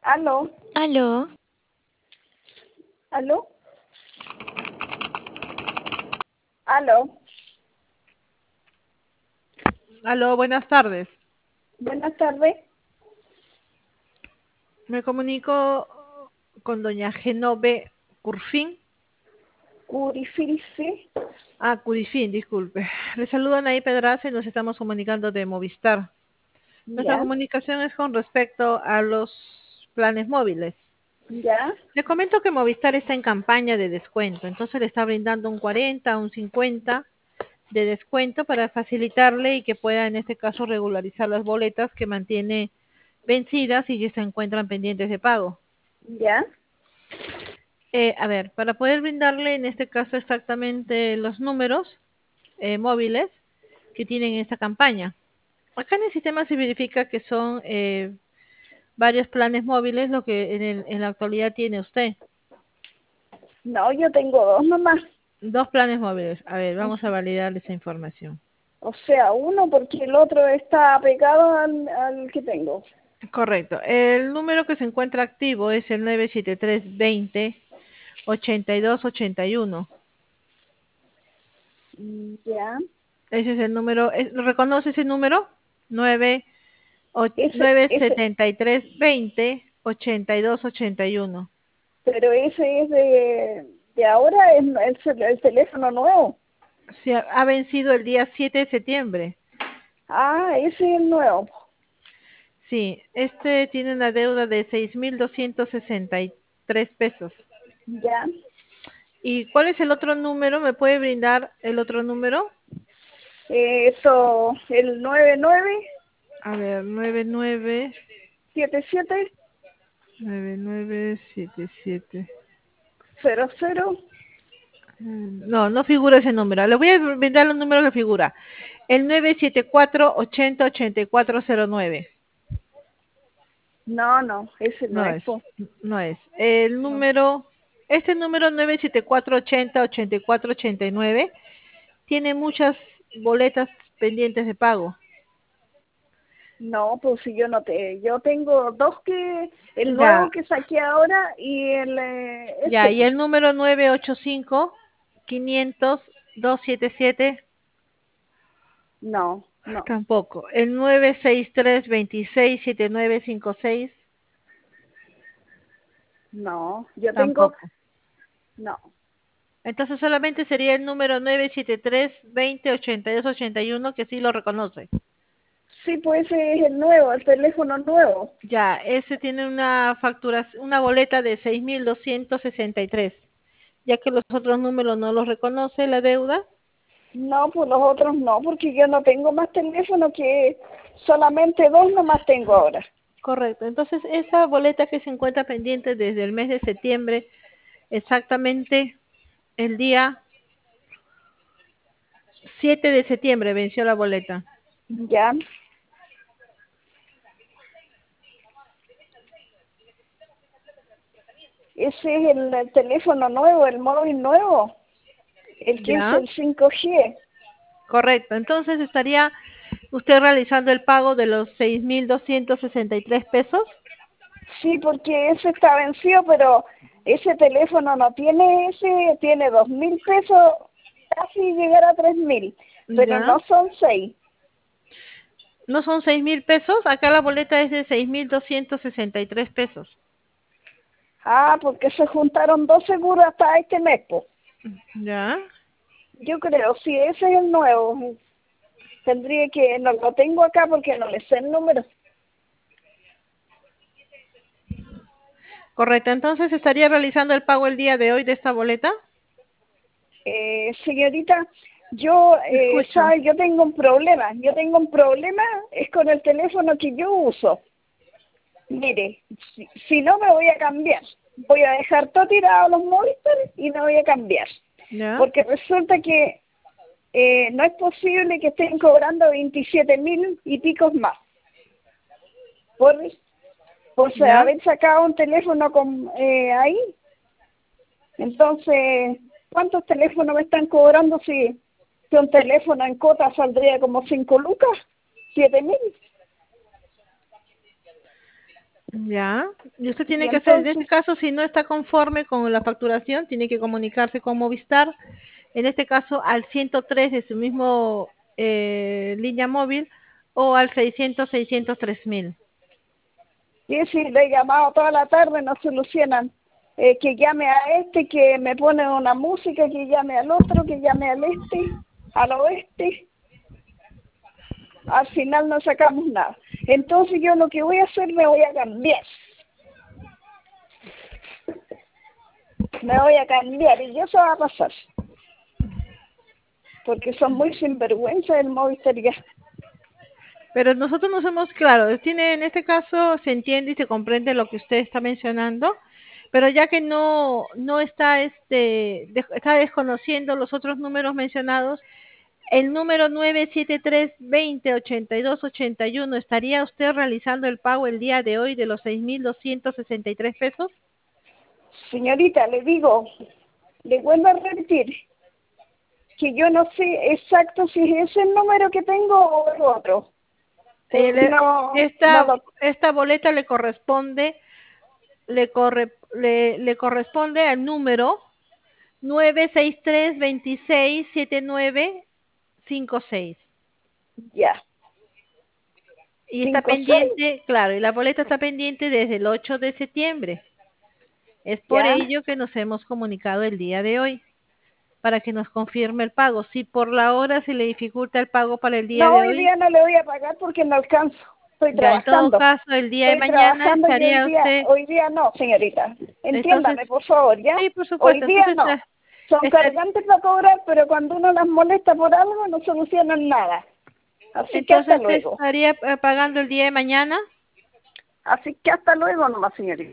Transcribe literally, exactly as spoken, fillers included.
Aló, Aló, aló, aló. Aló, buenas tardes. Buenas tardes. Me comunico con doña Genove Curfín. Curifilce. Ah, Curifín, disculpe. Le saludan ahí Pedraza y nos estamos comunicando de Movistar. Nuestra Ya, comunicación es con respecto a los planes móviles. ya, Le comento que Movistar está en campaña de descuento, entonces le está brindando un cuarenta, un cincuenta de descuento para facilitarle y que pueda en este caso regularizar las boletas que mantiene vencidas y que se encuentran pendientes de pago. ya. Eh, a ver, para poder brindarle en este caso exactamente los números eh, móviles que tienen esta campaña. Acá en el sistema se verifica que son eh, varios planes móviles lo que en, el- en la actualidad tiene usted. No, yo tengo dos nomás. Dos planes móviles. A ver, O, vamos a validar esa información. o sea, uno porque el otro está pegado al, al que tengo. Correcto. El número que se encuentra activo es el nueve siete tres veinte ochenta y dos ochenta y uno. Mm, ya. Ese es el número. es- ¿Reconoce ese número? nueve Ese, nueve ese, setenta y tres veinte ochenta y dos ochenta y uno. pero ese es de, de ahora, es el, cel- el teléfono nuevo. Se ha, ha vencido el día siete de septiembre. Ah, ese es el nuevo. Sí, este tiene una deuda de seis mil doscientos sesenta y tres pesos. Ya. ¿Y cuál es el otro número? ¿Me puede brindar el otro número? Eh, Eso, el nueve nueve A ver, nueve nueve siete siete nueve nueve siete siete. cero cero. Mm, No, no figura ese número. Le voy a brindar el número que figura. El nueve siete cuatro ochenta ochenta y cuatro cero nueve. No, no, ese no No es, es, po. no es. El No. número, este número nueve siete cuatro ochenta ochenta y cuatro ochenta y nueve tiene muchas boletas pendientes de pago. No, pues si yo no te, yo tengo dos que, el nuevo Ya, que saqué ahora y el, eh, ya, este, y pues, el número nueve ocho cinco quinientos dos siete siete no, no, tampoco. El nueve seis tres veintiséis siete nueve cinco seis no, yo tengo, tampoco. no. Entonces solamente sería el número nueve siete tres veinte ochenta y dos ochenta y uno que sí lo reconoce. Sí, pues ese es el nuevo, el teléfono nuevo. Ya, ese tiene una factura, una boleta de seis mil doscientos sesenta y tres, ya que los otros números no los reconoce la deuda. No, pues los otros no, porque yo no tengo más teléfono que solamente dos nomás tengo ahora. Correcto. Entonces, esa boleta que se encuentra pendiente desde el mes de septiembre, exactamente el día siete de septiembre venció la boleta. Ya, ese es el, el teléfono nuevo, el móvil nuevo, el que es Ya, el cinco G. correcto. Entonces, estaría usted realizando el pago de los seis mil doscientos sesenta y tres pesos. Sí, porque ese está vencido, pero ese teléfono no tiene ese, tiene dos mil pesos, casi llegar a tres mil, pero Ya. no son seis. No son seis mil pesos, acá la boleta es de seis mil doscientos sesenta y tres pesos. Ah, porque se juntaron dos seguros hasta este mes, po. Ya. Yo creo, si ese es el nuevo, tendría que, no lo tengo acá porque no le sé el número. Correcto, entonces estaría realizando el pago el día de hoy de esta boleta. Eh, señorita, yo, eh, Escucho. sabe, yo tengo un problema, yo tengo un problema, es con el teléfono que yo uso. Mire, si, si no me voy a cambiar, voy a dejar todo tirado los Movistar y me voy a cambiar. Ya. Porque resulta que eh, no es posible que estén cobrando veintisiete mil y picos más por, por sa- Ya. haber sacado un teléfono con eh, ahí. Entonces, ¿cuántos teléfonos me están cobrando si, si un teléfono en cota saldría como cinco lucas? ¿siete mil? Ya. Y usted Y tiene que hacer, en este entonces, caso, si no está conforme con la facturación, tiene que comunicarse con Movistar, en este caso al ciento tres de su mismo eh, línea móvil o al seiscientos, seiscientos tres mil. y si le he llamado toda la tarde, no solucionan. Eh, que llame a este, que me pone una música, que llame al otro, que llame al este, al oeste. Al final no sacamos nada. Entonces yo lo que voy a hacer, me voy a cambiar. Me voy a cambiar y eso va a pasar. Porque son muy sinvergüenza el Movistar ya. Pero nosotros no somos claros. Tiene, en este caso se entiende y se comprende lo que usted está mencionando, pero ya que no no está este de- está desconociendo los otros números mencionados, el número nueve siete tres veinte ochenta y dos ochenta y uno, ¿estaría usted realizando el pago el día de hoy de los seis mil doscientos sesenta y tres pesos? Señorita, le digo, le vuelvo a repetir, que yo no sé exacto si es ese el número que tengo o el otro. Eh, Porque le- no, no esta lo... esta boleta le corresponde le corre le, le corresponde al número nueve seis tres veintiséis setenta y nueve cincuenta y seis. Ya, Y está cinco, seis, pendiente, claro, y la boleta está pendiente desde el ocho de septiembre. Es por ya. ello que nos hemos comunicado el día de hoy, para que nos confirme el pago. Si por la hora se le dificulta el pago para el día No, de hoy hoy, día no le voy a pagar porque no alcanzo. Estoy ya en todo trabajando. caso, el día de Estoy mañana trabajando y hoy estaría día, usted, hoy día no, señorita. entonces, Entiéndame, por favor, ¿ya? sí, por Hoy supuesto, día entonces no. eh, Son estar- cargantes para cobrar, pero cuando uno las molesta por algo no solucionan nada. Así que hasta entonces luego. estaría eh, pagando el día de mañana. Así que hasta luego nomás, señorita.